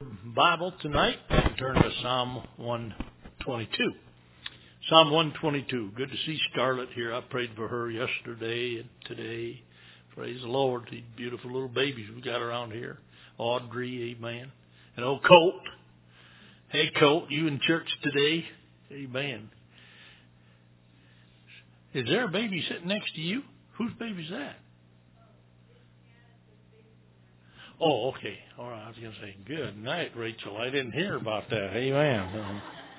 Bible tonight, turn to Psalm 122. Psalm 122. Good to see Scarlett here. I prayed for her yesterday and today. Praise the Lord. These beautiful little babies we got around here. Audrey, amen. And old Colt. Hey, Colt, you in church today? Amen. Is there a baby sitting next to you? Whose baby's that? Oh, okay. All right. I was going to say, good night, Rachel. I didn't hear about that. Amen.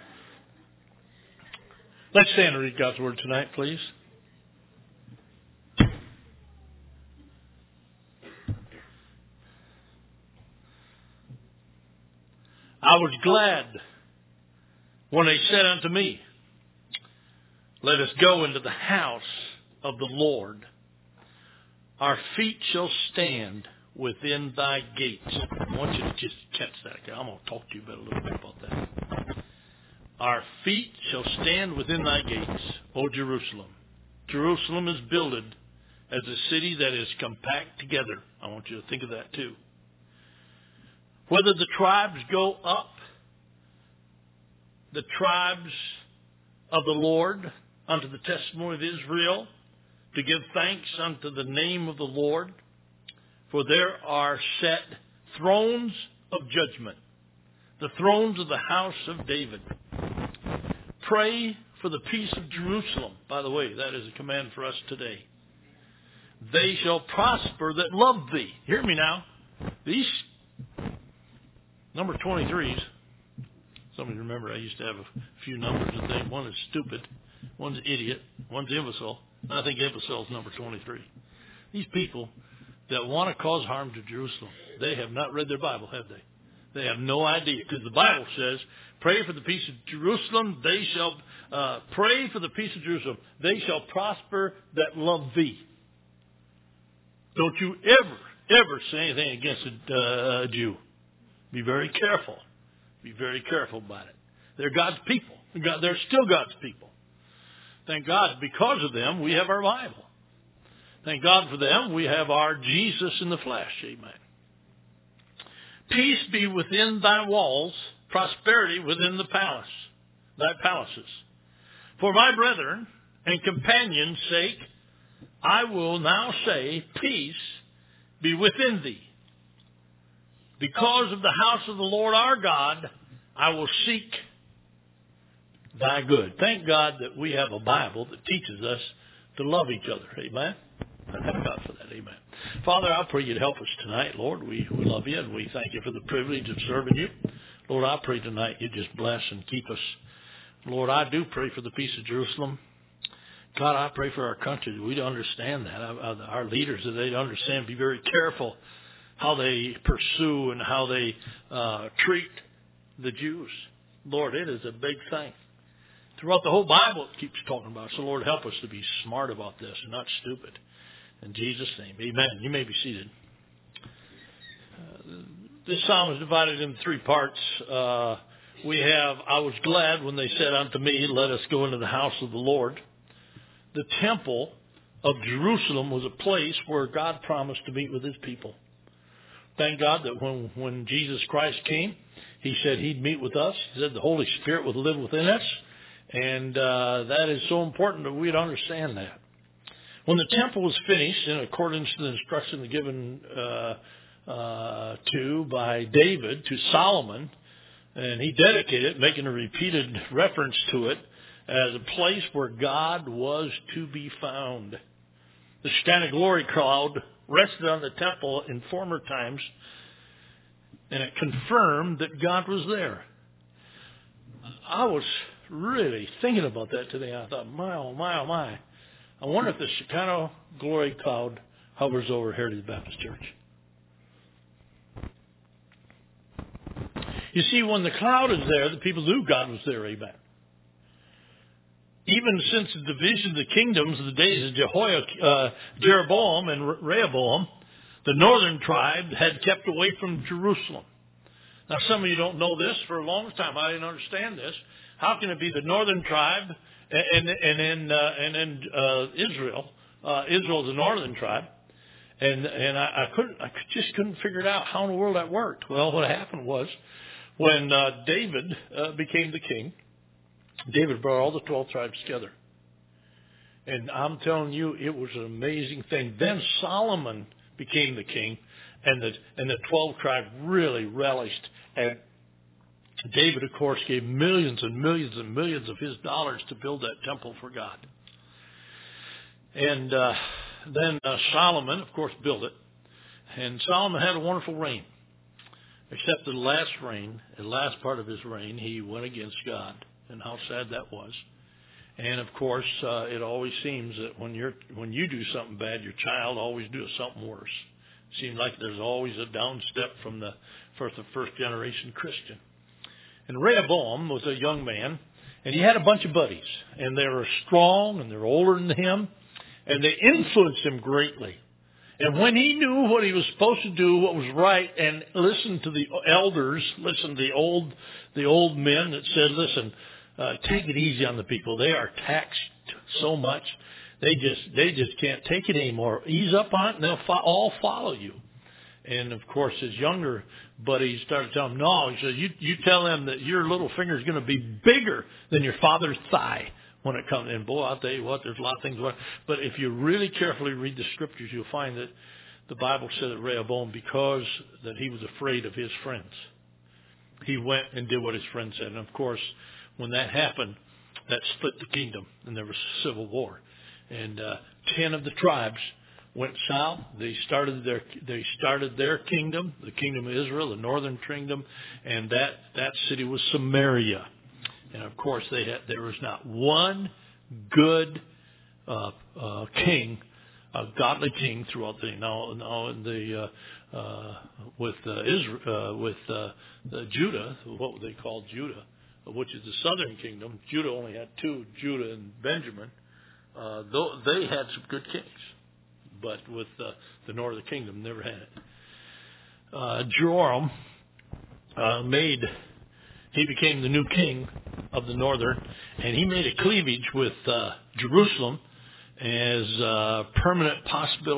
Let's stand and read God's Word tonight, please. I was glad when they said unto me, let us go into the house of the Lord. Our feet shall stand within thy gates. I want you to just catch that. I'm going to talk to you about a little bit about that. Our feet shall stand within thy gates, O Jerusalem. Jerusalem is builded as a city that is compact together. I want you to think of that too. Whether the tribes go up, the tribes of the Lord, unto the testimony of Israel, to give thanks unto the name of the Lord, for there are set thrones of judgment, the thrones of the house of David. Pray for the peace of Jerusalem. By the way, that is a command for us today. They shall prosper that love thee. Hear me now. These number 23s, some of you remember I used to have a few numbers and things. One is stupid, one's idiot, one's imbecile. I think imbecile is number 23. These people that want to cause harm to Jerusalem, they have not read their Bible, have they? They have no idea. Because the Bible says, pray for the peace of Jerusalem. They shall pray for the peace of Jerusalem. They shall prosper that love thee. Don't you ever say anything against a Jew. Be very careful. Be very careful about it. They're God's people. They're still God's people. Thank God, because of them, we have our Bible. Thank God for them, we have our Jesus in the flesh. Amen. Peace be within thy walls, prosperity within thy palaces. For my brethren and companions' sake, I will now say, peace be within thee. Because of the house of the Lord our God, I will seek thy good. Thank God that we have a Bible that teaches us to love each other. Amen. I thank God for that. Amen. Father, I pray you'd help us tonight, Lord. We love you and we thank you for the privilege of serving you. Lord, I pray tonight you just bless and keep us. Lord, I do pray for the peace of Jerusalem. God, I pray for our country. We'd understand that. Our leaders, that they'd understand, be very careful how they pursue and how they treat the Jews. Lord, it is a big thing. Throughout the whole Bible, it keeps talking about it. So, Lord, help us to be smart about this and not stupid. In Jesus' name, amen. You may be seated. This psalm is divided into three parts. We have, I was glad when they said unto me, let us go into the house of the Lord. The temple of Jerusalem was a place where God promised to meet with his people. Thank God that when Jesus Christ came, he said he'd meet with us. He said the Holy Spirit would live within us. And that is so important that we'd understand that. When the temple was finished, in accordance to the instruction given by David to Solomon, and he dedicated it, making a repeated reference to it, as a place where God was to be found. The Shekinah glory cloud rested on the temple in former times, and it confirmed that God was there. I was really thinking about that today. I thought, my, oh my, oh my. I wonder if the Shekinah glory cloud hovers over Heritage Baptist Church. You see, when the cloud is there, the people knew God was there, amen. Even since the division of the kingdoms of the days of Jeroboam and Rehoboam, the northern tribe had kept away from Jerusalem. Now, some of you don't know this. For a long time, I didn't understand this. How can it be the northern tribe and then Israel? Israel is the northern tribe, And I just couldn't figure it out how in the world that worked. Well, what happened was when David became the king, David brought all the 12 tribes together. And I'm telling you, it was an amazing thing. Then Solomon became the king, and the 12 tribes really relished. And David, of course, gave millions and millions and millions of his dollars to build that temple for God. And then Solomon, of course, built it. And Solomon had a wonderful reign. Except the last part of his reign, he went against God. And how sad that was. And of course, it always seems that when you do something bad, your child always does something worse. It seems like there's always a down step from the first generation Christian. And Rehoboam was a young man, and he had a bunch of buddies, and they were strong, and they were older than him, and they influenced him greatly. And when he knew what he was supposed to do, what was right, and listened to the elders, listened to the old men that said, listen, take it easy on the people. They are taxed so much. They just can't take it anymore. Ease up on it, and they'll all follow you. And of course, his younger buddy started telling him, no, he said, you tell them that your little finger is going to be bigger than your father's thigh when it comes. And boy, I'll tell you what, there's a lot of things. But if you really carefully read the scriptures, you'll find that the Bible said that Rehoboam, because that he was afraid of his friends, he went and did what his friends said. And of course, when that happened, that split the kingdom, and there was a civil war. And 10 of the tribes went south. They started their kingdom, the kingdom of Israel, the northern kingdom, and that city was Samaria. And of course, there was not one good king, a godly king throughout the now in the with Israel with the Judah, what they called Judah, which is the southern kingdom. Judah only had two, Judah and Benjamin. Though they had some good kings, but with the northern kingdom never had it. Joram he became the new king of the northern, and he made a cleavage with Jerusalem as permanent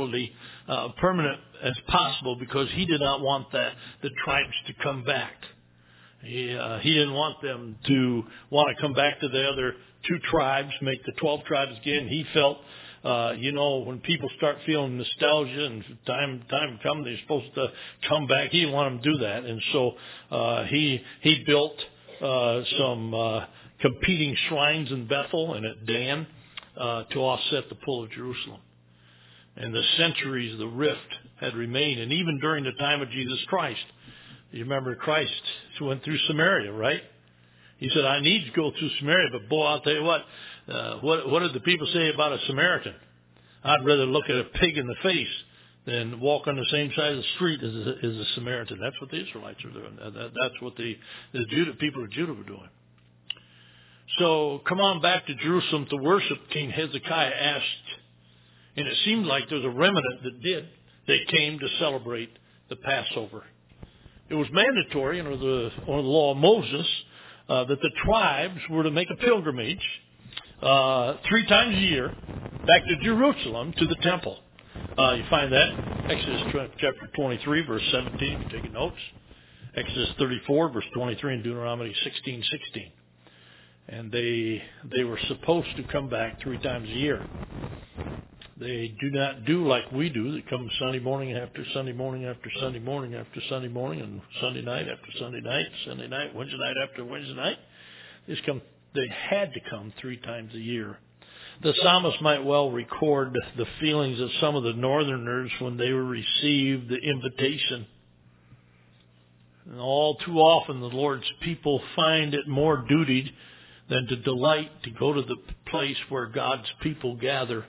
as possible, because he did not want the tribes to come back. He didn't want them to want to come back to the other two tribes, make the 12 tribes again. He felt, when people start feeling nostalgia and time comes, they're supposed to come back. He didn't want them to do that. And so he built some competing shrines in Bethel and at Dan to offset the pull of Jerusalem. And the centuries, the rift had remained. And even during the time of Jesus Christ, you remember Christ went through Samaria, right? He said, I need to go through Samaria, but boy, I'll tell you what did the people say about a Samaritan? I'd rather look at a pig in the face than walk on the same side of the street as a Samaritan. That's what the Israelites are doing. That's what the people of Judah were doing. So come on back to Jerusalem to worship. King Hezekiah asked, and it seemed like there was a remnant that did. They came to celebrate the Passover. It was mandatory under the law of Moses that the tribes were to make a pilgrimage 3 times a year back to Jerusalem to the temple. You find that Exodus chapter 23, verse 17, if you're taking notes. Exodus 34, verse 23, and Deuteronomy 16:16. And they were supposed to come back 3 times a year. They do not do like we do. They come Sunday morning after Sunday morning after Sunday morning after Sunday morning, and Sunday night after Sunday night, Sunday night, Wednesday night after Wednesday night. They had to come 3 times a year. The psalmist might well record the feelings of some of the northerners when they received the invitation. And all too often the Lord's people find it more duty than to delight to go to the place where God's people gather.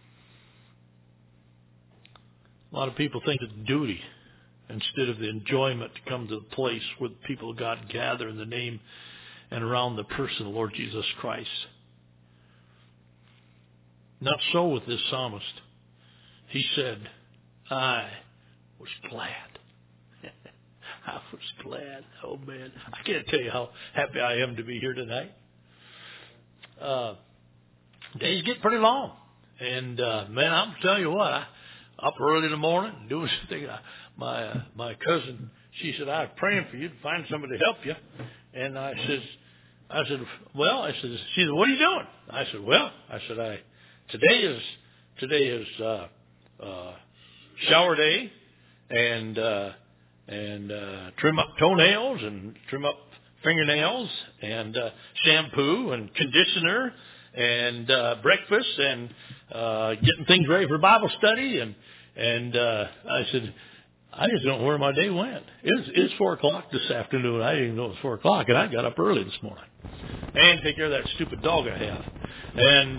A lot of people think it's duty instead of the enjoyment to come to the place where the people of God gather in the name and around the person of the Lord Jesus Christ. Not so with this psalmist. He said, I was glad. I was glad. Oh, man. I can't tell you how happy I am to be here tonight. Days get pretty long. And, man, I'm telling you what, up early in the morning, doing something. My cousin, she said, I'm praying for you to find somebody to help you. And I said, she said, what are you doing? I said, today is shower day and trim up toenails and trim up fingernails and shampoo and conditioner and breakfast and getting things ready for Bible study and I said, I just don't know where my day went. It's 4:00 this afternoon. I didn't even know it was 4:00, and I got up early this morning and take care of that stupid dog I have. And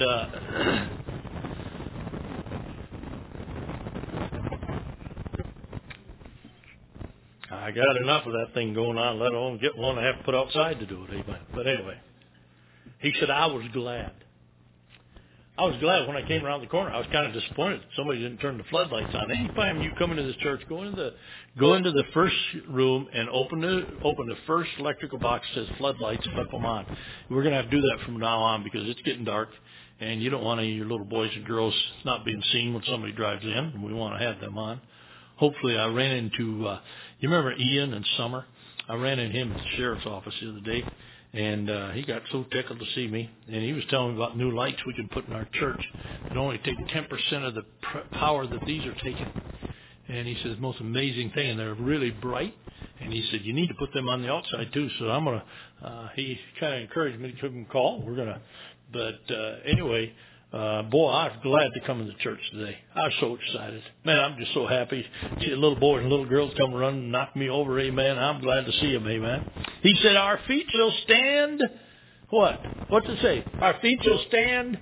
I got enough of that thing going on, let alone get one I have to put outside to do it. Amen. But anyway, he said, I was glad. I was glad when I came around the corner. I was kind of disappointed that somebody didn't turn the floodlights on. Anytime you come into this church, go into the first room and open the first electrical box that says floodlights, flip them on. We're going to have to do that from now on because it's getting dark, and you don't want any of your little boys and girls not being seen when somebody drives in. We want to have them on. Hopefully, I ran into, you remember Ian and Summer? I ran into him at the sheriff's office the other day. And he got so tickled to see me. And he was telling me about new lights we can put in our church that only take 10% of the power that these are taking. And he said, the most amazing thing, and they're really bright. And he said, you need to put them on the outside, too. So I'm going to, he kind of encouraged me to give him a call. We're going to, but anyway, boy, I was glad to come to the church today. I was so excited. Man, I'm just so happy. See the little boys and little girls come running and knock me over. Amen. I'm glad to see them. Amen. He said, our feet shall stand. What? What's it say? Our feet shall stand.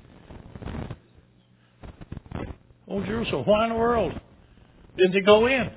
Oh, Jerusalem, why in the world didn't they go in?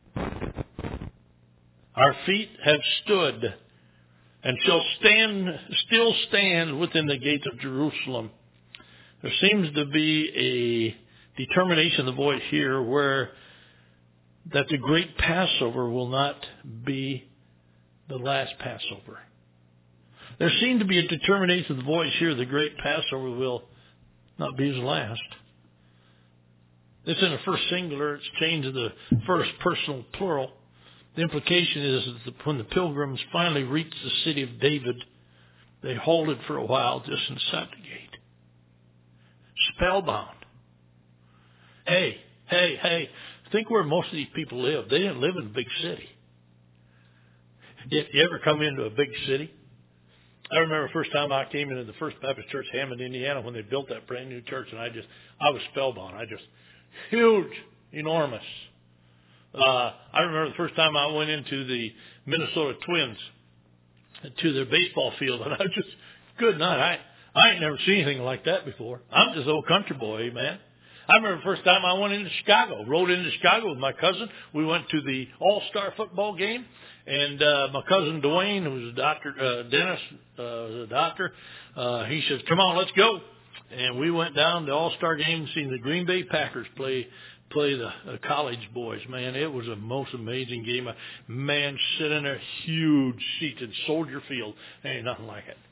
Our feet have stood and shall still stand within the gates of Jerusalem. There seems to be a determination of the voice here where that the great Passover will not be the last Passover. There seems to be a determination of the voice here the great Passover will not be his last. It's in the first singular. It's changed to the first personal plural. The implication is that when the pilgrims finally reached the city of David, they halted for a while just inside the gate. Spellbound. Hey. Think where most of these people live. They didn't live in a big city. You ever come into a big city? I remember the first time I came into the First Baptist Church, Hammond, Indiana, when they built that brand new church, and I was spellbound. Huge, enormous. I remember the first time I went into the Minnesota Twins, to their baseball field, and I just, good night. I ain't never seen anything like that before. I'm just an old country boy, man. I remember the first time I went into Chicago, rode into Chicago with my cousin. We went to the All-Star football game, and my cousin Dwayne, who was a doctor, Dennis, was a doctor, he says, come on, let's go. And we went down to the All-Star game and seen the Green Bay Packers play the college boys. Man, it was the most amazing game. Man, sitting there, huge seats in Soldier Field. Ain't nothing like it.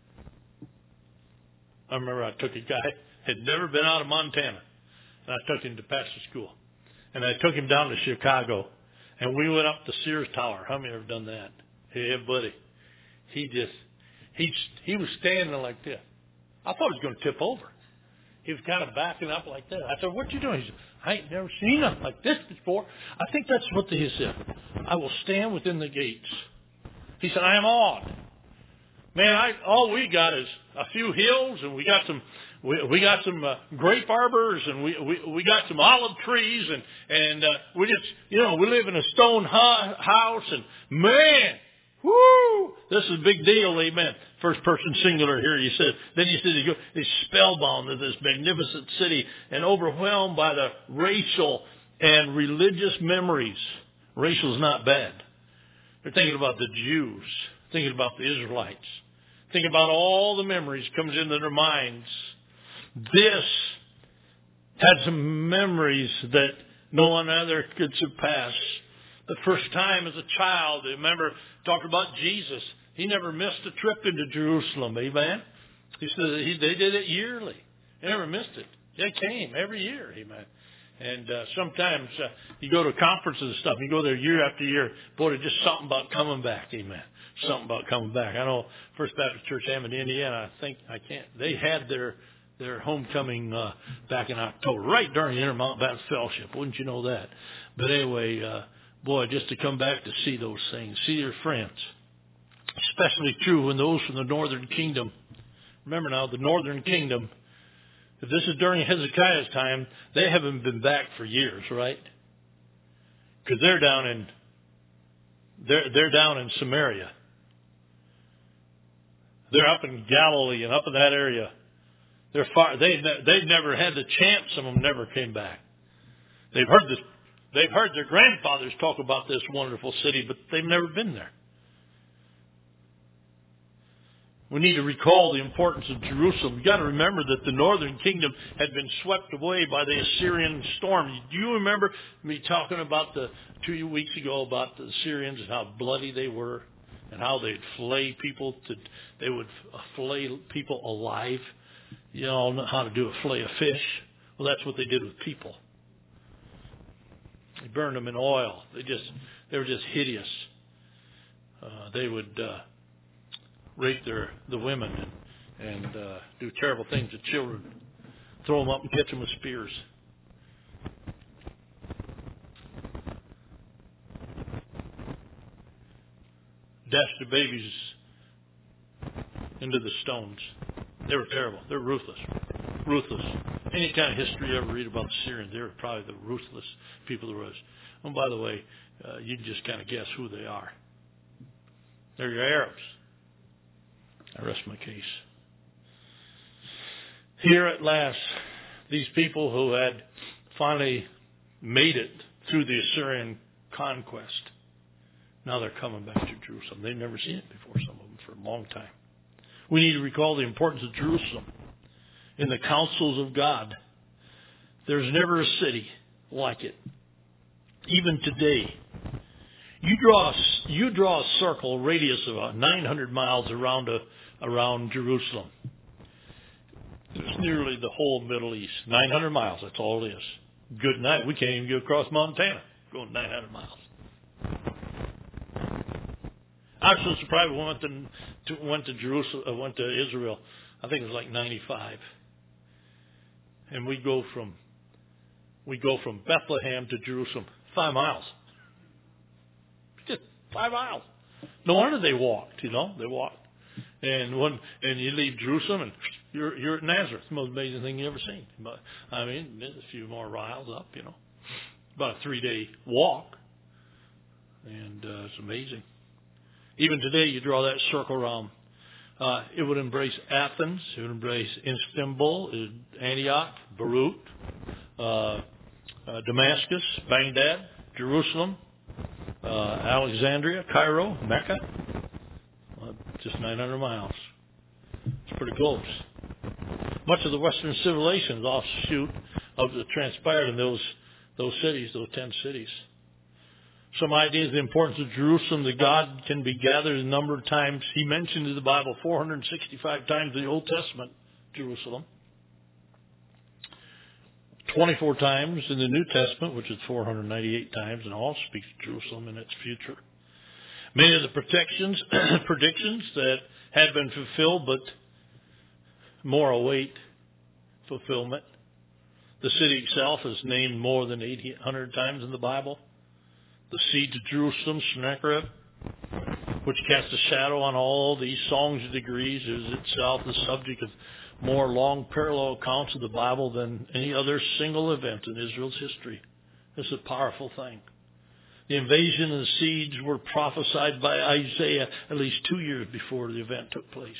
I remember I took a guy, had never been out of Montana, and I took him to pastor school. And I took him down to Chicago, and we went up to Sears Tower. How many have ever done that? Yeah, buddy. He was standing like this. I thought he was going to tip over. He was kind of backing up like that. I said, what you doing? He said, I ain't never seen nothing like this before. I think that's what he said. I will stand within the gates. He said, I am awed. Man, all we got is a few hills, and we got some grape arbors, and we got some olive trees, and we just, we live in a stone house, and man, whoo, this is a big deal, amen. First person singular here, you said. Then you said he's spellbound of this magnificent city and overwhelmed by the racial and religious memories. Racial is not bad. They're thinking about the Jews, thinking about the Israelites, thinking about all the memories comes into their minds. This had some memories that no one other could surpass. The first time as a child, remember, talked about Jesus. He never missed a trip into Jerusalem, amen? He said they did it yearly. They never missed it. They came every year, amen. And sometimes you go to conferences and stuff. You go there year after year. Boy, there's just something about coming back. Amen. Something about coming back. I know First Baptist Church Hammond, Indiana. They had their homecoming back in October, right during the Intermountain Baptist Fellowship. Wouldn't you know that? But anyway, boy, just to come back to see those things, see your friends. Especially true when those from the Northern Kingdom. Remember now, the Northern Kingdom. If this is during Hezekiah's time, they haven't been back for years, right? Because they're down in Samaria. They're up in Galilee and up in that area. They're far. They've never had the chance. Some of them never came back. They've heard their grandfathers talk about this wonderful city, but they've never been there. We need to recall the importance of Jerusalem. You've got to remember that the northern kingdom had been swept away by the Assyrian storm. Do you remember me talking about 2 weeks ago about the Assyrians and how bloody they were and how they'd they would flay people alive? You all know how to do flay a fish. Well, that's what they did with people. They burned them in oil. They were just hideous. They would rape the women and do terrible things to children, throw them up and catch them with spears. Dash the babies into the stones. They were terrible. They're ruthless. Ruthless. Any kind of history you ever read about the Syrians, they were probably the ruthless people there was. And by the way, you can just kind of guess who they are. They're your Arabs. I rest my case. Here at last, these people who had finally made it through the Assyrian conquest, now they're coming back to Jerusalem. They've never seen it before, some of them, for a long time. We need to recall the importance of Jerusalem in the counsels of God. There's never a city like it. Even today, you draw a circle, a radius of about 900 miles around Jerusalem. It's nearly the whole Middle East. 900 miles, that's all it is. Good night. We can't even get across Montana going 900 miles. I was so surprised when we went to Israel. I think it was like 95. And we go from Bethlehem to Jerusalem, 5 miles. Just 5 miles. No wonder they walked, They walked. And you leave Jerusalem and you're at Nazareth. The most amazing thing you've ever seen. But I mean, there's a few more miles up, About a 3-day walk. And it's amazing. Even today, you draw that circle around. It would embrace Athens. It would embrace Istanbul, Antioch, Beirut, Damascus, Baghdad, Jerusalem, Alexandria, Cairo, Mecca. Just 900 miles. It's pretty close. Much of the Western civilization is offshoot of the transpired in those cities, those 10 cities. Some ideas of the importance of Jerusalem, that God can be gathered a number of times. He mentioned in the Bible 465 times in the Old Testament, Jerusalem. 24 times in the New Testament, which is 498 times, and all speaks of Jerusalem and its future. Many of the predictions that have been fulfilled, but more await fulfillment. The city itself is named more than 800 times in the Bible. The siege of Jerusalem, Sennacherib, which casts a shadow on all these songs of degrees, is itself the subject of more long parallel accounts of the Bible than any other single event in Israel's history. This is a powerful thing. The invasion and the siege were prophesied by Isaiah at least 2 years before the event took place.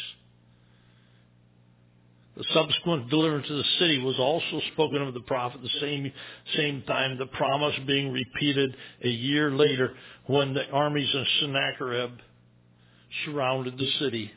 The subsequent deliverance of the city was also spoken of the prophet the same time, the promise being repeated a year later when the armies of Sennacherib surrounded the city.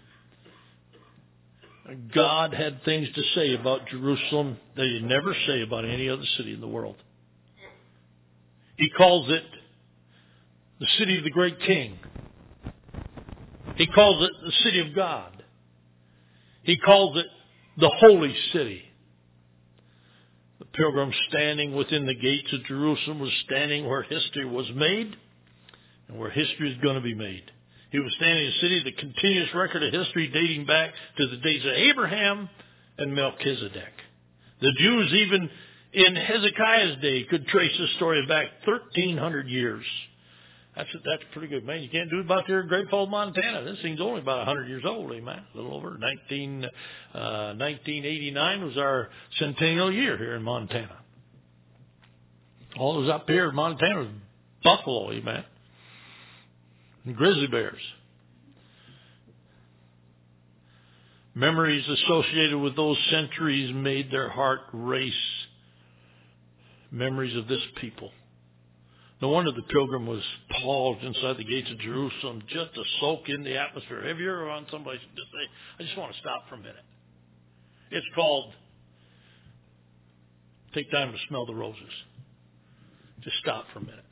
God had things to say about Jerusalem that he'd never say about any other city in the world. He calls it the city of the great king. He calls it the city of God. He calls it the holy city. The pilgrim standing within the gates of Jerusalem was standing where history was made and where history is going to be made. He was standing in a city, the continuous record of history dating back to the days of Abraham and Melchizedek. The Jews, even in Hezekiah's day, could trace this story back 1,300 years. That's pretty good, man. You can't do it about there in Great Falls, Montana. This thing's only about 100 years old, amen. A little over. 1989 was our centennial year here in Montana. All those up here in Montana was buffalo, amen. And grizzly bears. Memories associated with those centuries made their heart race. Memories of this people. No wonder the pilgrim was paused inside the gates of Jerusalem just to soak in the atmosphere. Have you ever on somebody just say, I just want to stop for a minute? It's called take time to smell the roses. Just stop for a minute.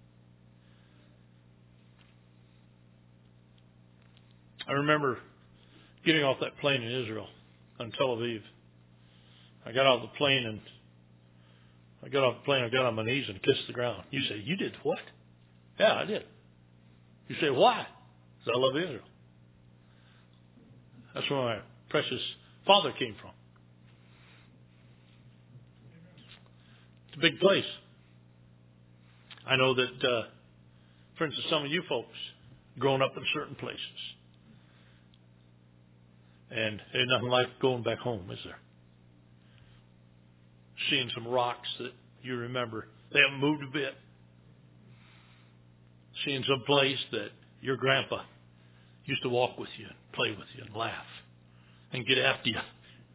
I remember getting off that plane in Israel on Tel Aviv. I got off the plane and I got on my knees and kissed the ground. You say, you did what? Yeah, I did. You say, why? Because I love Israel. That's where my precious father came from. It's a big place. I know that, for instance, some of you folks growing up in certain places. And there's nothing like going back home, is there? Seeing some rocks that you remember. They haven't moved a bit. Seeing some place that your grandpa used to walk with you and play with you and laugh and get after you.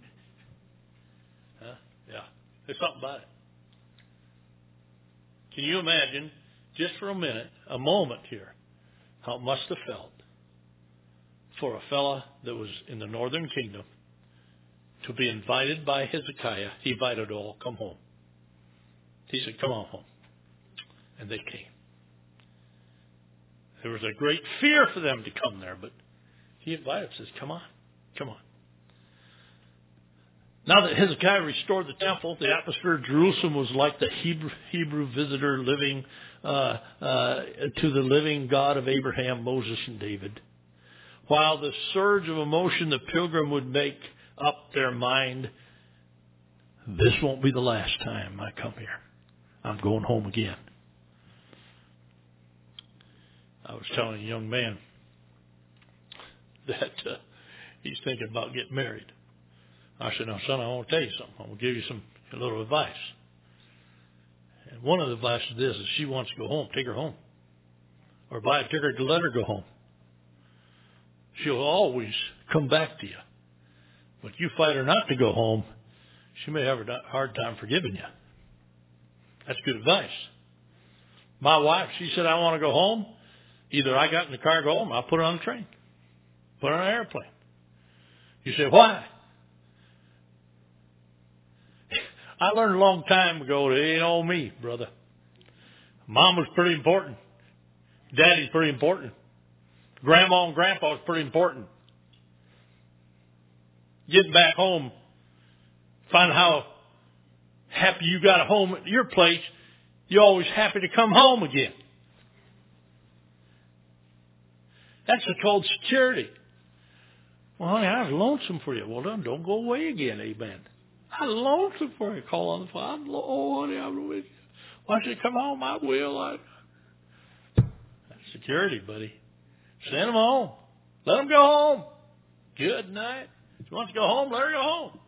Huh? Yeah. There's something about it. Can you imagine, just for a minute, a moment here, how it must have felt for a fella that was in the northern kingdom to be invited by Hezekiah? He invited all, come home. He said, come on home. And they came. There was a great fear for them to come there, but he invited them, says, come on, come on. Now that Hezekiah restored the temple, the atmosphere of Jerusalem was like the Hebrew visitor living to the living God of Abraham, Moses, and David. While the surge of emotion the pilgrim would make up their mind, this won't be the last time I come here. I'm going home again. I was telling a young man that he's thinking about getting married. I said, now, son, I want to tell you something. I'm going to give you a little advice. And one of the advice is this, is she wants to go home, take her home. Or buy a ticket to let her go home. She'll always come back to you. But you fight her not to go home, she may have a hard time forgiving you. That's good advice. My wife, she said, I want to go home. Either I got in the car and go home, I put her on the train. Put her on an airplane. You say, why? I learned a long time ago that it ain't all me, brother. Mama's pretty important. Daddy's pretty important. Grandma and Grandpa's pretty important. Getting back home, find how happy you got a home at your place, you're always happy to come home again. That's called security. Well, honey, I was lonesome for you. Well, then don't go away again, amen. I was lonesome for you. Call on the phone. Oh, honey, I'm with you. Why don't you come home? I will. That's security, buddy. Send them home. Let them go home. Good night. If she wants to go home, let her go home.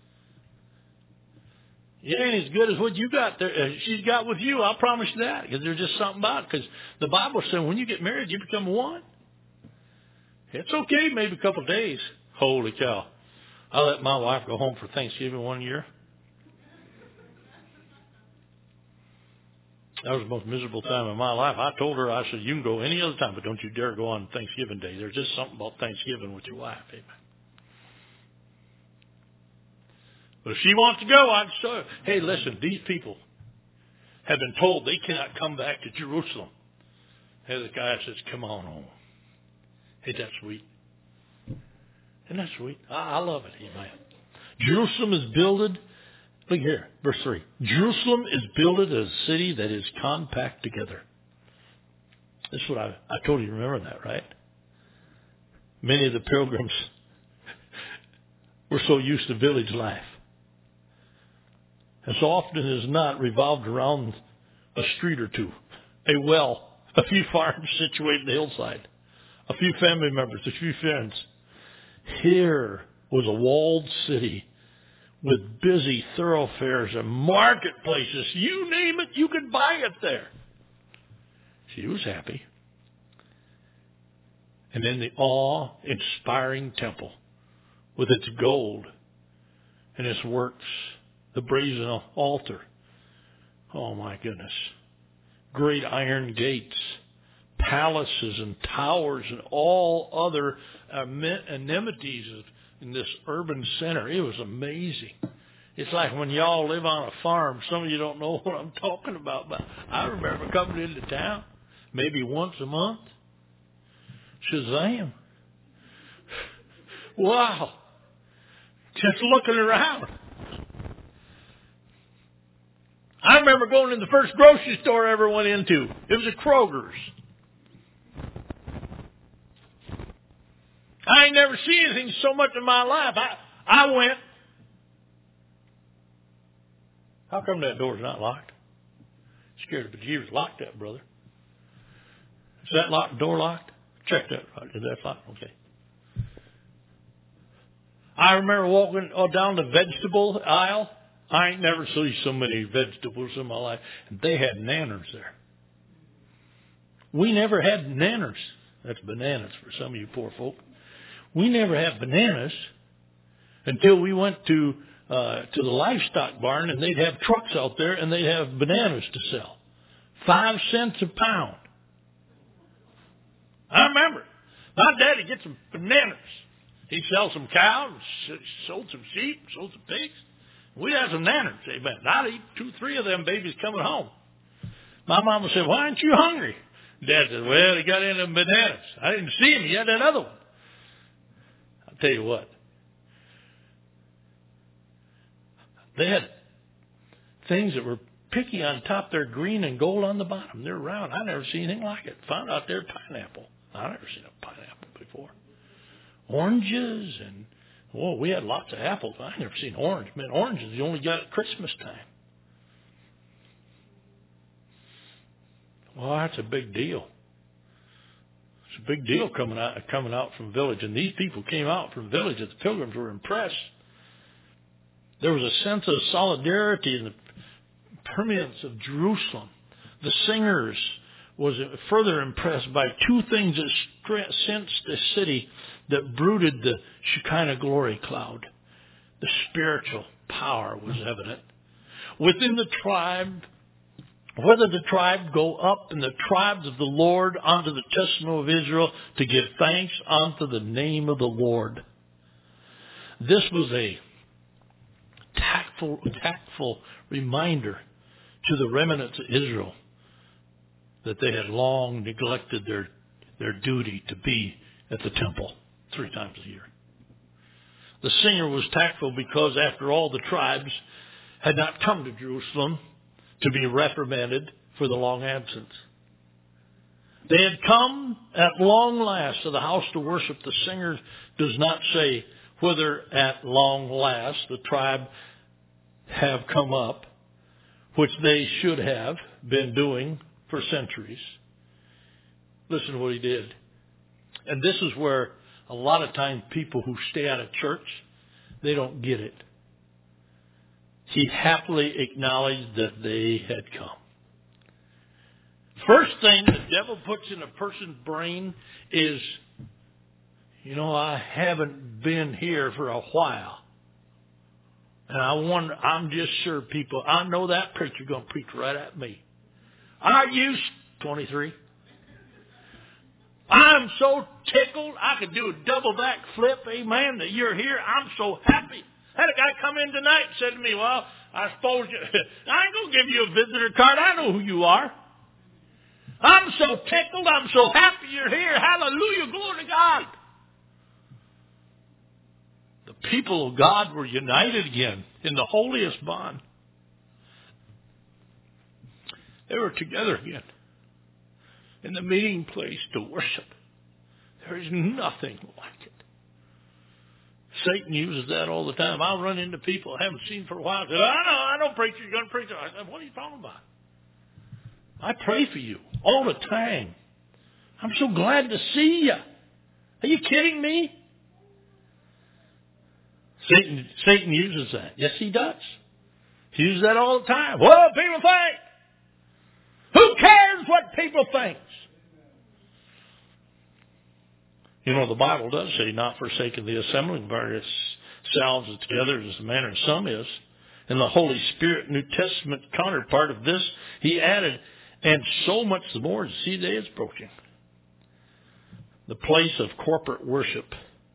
It ain't as good as what you got there. She's got with you. I'll promise you that. Because there's just something about it. Because the Bible says when you get married, you become one. It's okay, maybe a couple of days. Holy cow. I let my wife go home for Thanksgiving one year. That was the most miserable time of my life. I told her, I said, you can go any other time, but don't you dare go on Thanksgiving Day. There's just something about Thanksgiving with your wife. Amen. But if she wants to go, I'd say, hey, listen, these people have been told they cannot come back to Jerusalem. Hezekiah says, come on home. Ain't that sweet? Isn't that sweet? I love it, amen. Jerusalem is Look here, verse 3. Jerusalem is builded as a city that is compact together. This is what I told you. Remember that, right? Many of the pilgrims were so used to village life. And so often as not revolved around a street or two, a well, a few farms situated in the hillside, a few family members, a few friends. Here was a walled city with busy thoroughfares and marketplaces. You name it, you could buy it there. She was happy. And then the awe-inspiring temple with its gold and its works, the brazen altar. Oh my goodness. Great iron gates, palaces and towers and all other amenities in this urban center. It was amazing. It's like when y'all live on a farm. Some of you don't know what I'm talking about, but I remember coming into town maybe once a month. Shazam. Wow. Just looking around. I remember going in the first grocery store I ever went into. It was a Kroger's. I ain't never seen anything so much in my life. I went. How come that door's not locked? Scared the bejeebers. Lock that, brother. Is that door locked? Check that. Is that locked? Okay. I remember walking down the vegetable aisle. I ain't never seen so many vegetables in my life. And they had nanners there. We never had nanners. That's bananas for some of you poor folk. We never had bananas until we went to the livestock barn, and they'd have trucks out there, and they'd have bananas to sell. 5 cents a pound. I remember. My daddy get some bananas. He'd sell some cows, sold some sheep, sold some pigs. We'd have some nanners, amen. I'd eat 2, 3 of them babies coming home. My mama said, "Why aren't you hungry?" Dad said, "Well, he got in them bananas. I didn't see him. He had that other one." I'll tell you what. They had things that were picky on top. They're green and gold on the bottom. They're round. I never seen anything like it. Found out they're pineapple. I never seen a pineapple before. Oranges and, we had lots of apples. I never seen orange. Man, oranges you only got at Christmas time. Well, that's a big deal. It's a big deal coming out from village. And these people came out from village, and the pilgrims were impressed. There was a sense of solidarity in the permanence of Jerusalem. The singers was further impressed by 2 things that sensed the city that brooded the Shekinah glory cloud. The spiritual power was evident. Within the tribe, whether the tribe go up in the tribes of the Lord unto the testimony of Israel to give thanks unto the name of the Lord. This was a tactful reminder to the remnants of Israel that they had long neglected their duty to be at the temple 3 times a year. The singer was tactful because, after all, the tribes had not come to Jerusalem to be reprimanded for the long absence. They had come at long last to the house to worship. The singer does not say whether at long last the tribe have come up, which they should have been doing for centuries. Listen to what he did. And this is where a lot of times people who stay out of church, they don't get it. He happily acknowledged that they had come. First thing the devil puts in a person's brain is, I haven't been here for a while. And I'm just sure people, I know that preacher going to preach right at me. Are you 23? I'm so tickled I could do a double back flip, amen, that you're here. I'm so happy. I had a guy come in tonight and said to me, "Well, I suppose I ain't going to give you a visitor card. I know who you are. I'm so tickled. I'm so happy you're here. Hallelujah. Glory to God." The people of God were united again in the holiest bond. They were together again in the meeting place to worship. There is nothing like it. Satan uses that all the time. I'll run into people I haven't seen for a while. I say, I know preacher's going to preach. I said, what are you talking about? I pray for you all the time. I'm so glad to see you. Are you kidding me? Satan uses that. Yes, he does. He uses that all the time. What do people think? Who cares what people think? You know, the Bible does say, not forsaking the assembling of ourselves together as the manner of some is. And the Holy Spirit, New Testament counterpart of this, he added, and so much the more, see, the day is approaching. The place of corporate worship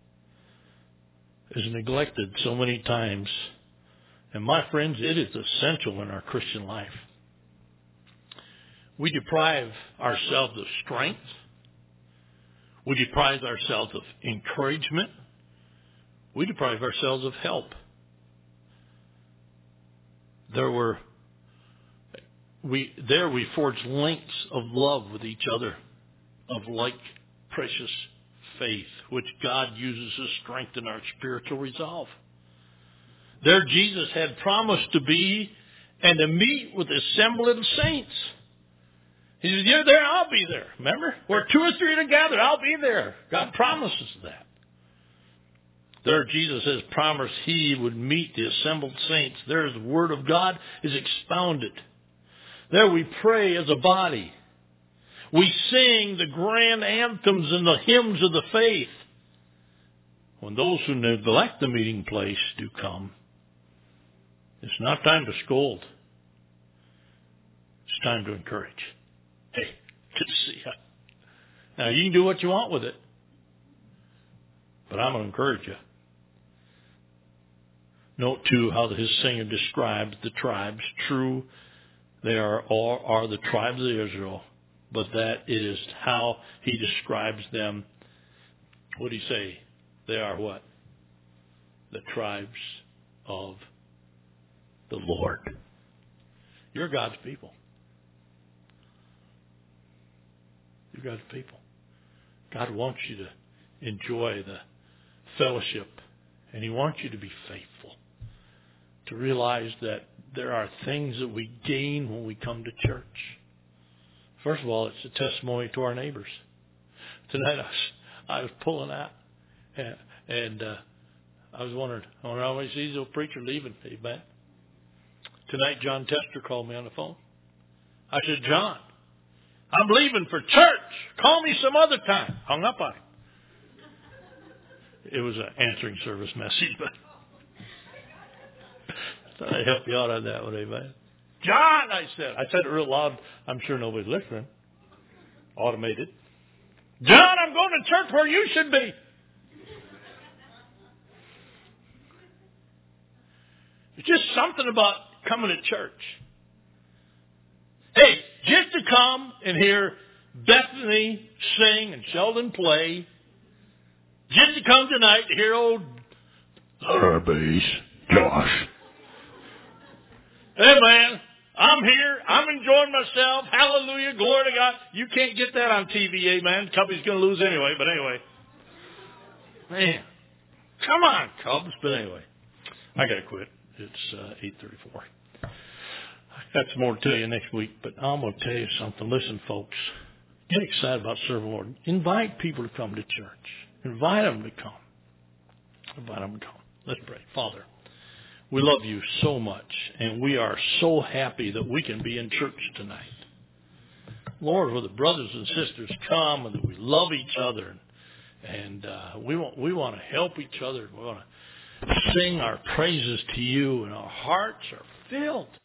is neglected so many times. And my friends, it is essential in our Christian life. We deprive ourselves of strength. We deprive ourselves of encouragement. We deprive ourselves of help. We forge links of love with each other, of like precious faith, which God uses to strengthen our spiritual resolve. There Jesus had promised to be and to meet with the assembled saints. He said, you're there, I'll be there. Remember? Where two or three are together, I'll be there. God promises that. There Jesus has promised he would meet the assembled saints. There the Word of God is expounded. There we pray as a body. We sing the grand anthems and the hymns of the faith. When those who neglect the meeting place do come, it's not time to scold. It's time to encourage. Hey, good to see you. Now, you can do what you want with it, but I'm going to encourage you. Note, too, how his singer describes the tribes. True, they are the tribes of Israel, but that it is how he describes them. What did he say? They are what? The tribes of the Lord. You're God's people. You're God's people. God wants you to enjoy the fellowship, and he wants you to be faithful, to realize that there are things that we gain when we come to church. First of all, it's a testimony to our neighbors. Tonight I was pulling out, and I was wondering, I always see the preacher leaving. Amen. Tonight, John Tester called me on the phone. I said, John, I'm leaving for church. Call me some other time. Hung up on him. It was an answering service message, but thought I'd help you out on that one, amen. John, I said it real loud. I'm sure nobody's listening. Automated. John, I'm going to church where you should be. It's just something about coming to church. Hey, just to come and hear Bethany sing and Sheldon play. Just to come tonight to hear old bass Josh. Hey man, I'm here. I'm enjoying myself. Hallelujah. Glory to God. You can't get that on TV, amen. The company's going to lose anyway, but anyway. Man, come on, Cubs. But anyway, I got to quit. It's 8:34. I got some more to tell you next week, but I'm going to tell you something. Listen, folks, get excited about serving the Lord. Invite people to come to church. Invite them to come. Invite them to come. Let's pray. Father, we love you so much, and we are so happy that we can be in church tonight. Lord, where the brothers and sisters come and that we love each other, and we want to help each other. We want to sing our praises to you, and our hearts are filled